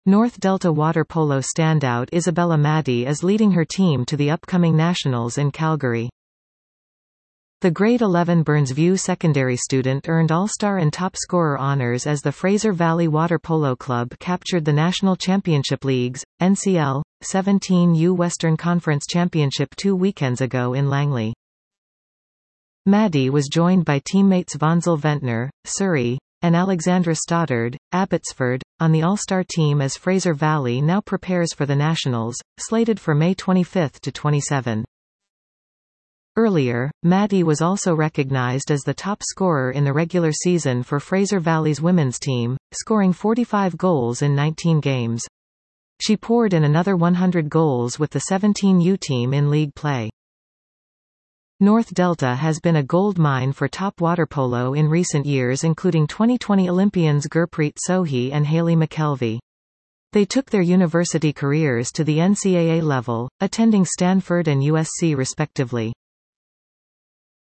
North Delta water polo standout Isabella Maddy is leading her team to the upcoming nationals in Calgary. The grade 11 Burnsview secondary student earned All-Star and Top Scorer honors as the Fraser Valley Water Polo Club captured the National Championship League's, NCL, 17U Western Conference Championship 2 weekends ago in Langley. Maddy was joined by teammates Vansel Ventnor, Surrey, and Alexandra Stoddard, Abbotsford, on the All-Star team as Fraser Valley now prepares for the Nationals, slated for May 25 to 27. Earlier, Maddy was also recognized as the top scorer in the regular season for Fraser Valley's women's team, scoring 45 goals in 19 games. She poured in another 100 goals with the 17U team in league play. North Delta has been a gold mine for top water polo in recent years, including 2020 Olympians Gurpreet Sohi and Hayley McKelvey. They took their university careers to the NCAA level, attending Stanford and USC respectively.